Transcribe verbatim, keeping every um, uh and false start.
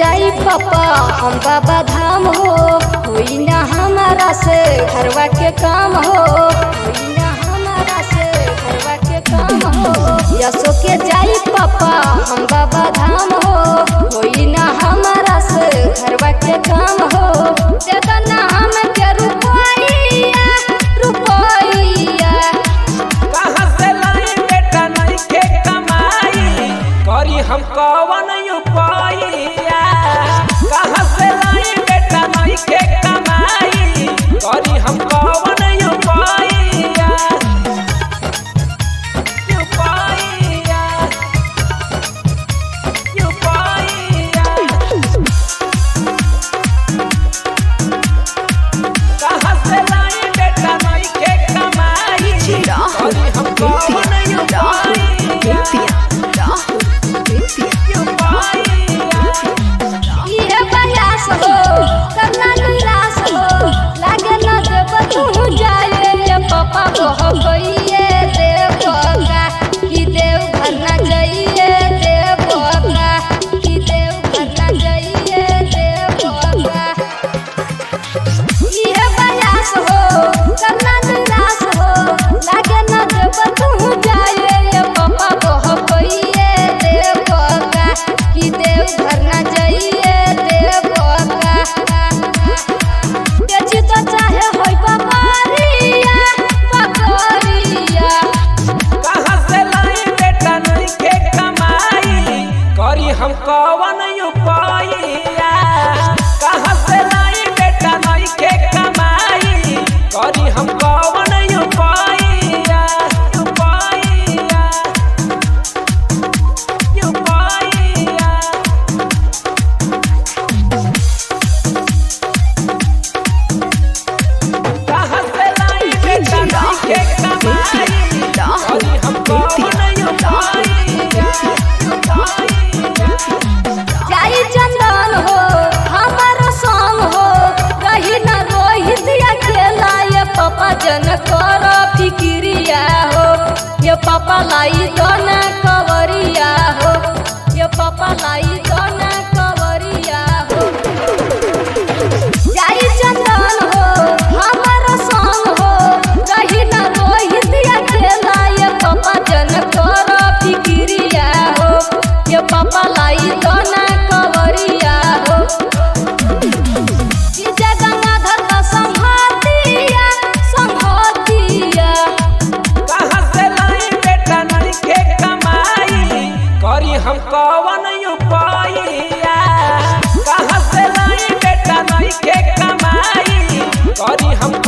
जाई पापा हम बाबा धाम हो, होई ना हमारा से घरवा के काम हो, होई ना हमारा से घरवा के काम हो। यसो के जाई पापा हम बाबा धाम हो, होई ना हमारा से घरवा के काम हो। देदा ना हम के रुपैया रुपैया, कहाँ से लाई बेटा नहीं के कमाई, करी हम कवन उपाया। कहाँ से लाई बेटा नहीं के कमाई, करी हम कवन उपाया उपाया उपाया। कहाँ से लाई बेटा नहीं के कमाई, करी हम कवन उपाया ये प्रयास हो करना निराश हो, लागे न देव तू जाए ये पापा बह गइए देव का, कि देव घर न जाइए देव का, कि देव घर न जाइए देव का। ये प्रयास हो करना निराश हो, लागे न देव तू जाए ये पापा बह गइए देव का, कि देव घर न जाइए देव का। बेची तो चाहे होई बकरिया बकरिया, कहाँ से लाई बेटा नहीं के कमाई, करी हम कवन उपाया। कहाँ से लाई बेटा नहीं के कमाई, करी हम कवन उपाया उपाया उपाया। कहाँ से लाई बेटा नहीं के कमाई, करी हम कवन उपाया उपाया। जाई चंदन हो हमारा संग हो, रही न रोहित अकेला ये पापा जन कर फिक्रिया हो, ये पापा लाई दोना कवरिया हो, ये पापा लाई दोना कवरिया हो। जाई चंदन हो हमारा संग हो, रही न रोहित अकेला ये पापा जन कर फिक्रिया हो, ये पापा लाई दोना कवरिया हो। कि जगन्नाथ का संघातिया संघातिया, कहाँ से लाई बेटा नहीं के कमाई, करी हम कवन उपाया। कहाँ से लाई बेटा नहीं के कमाई, करी हम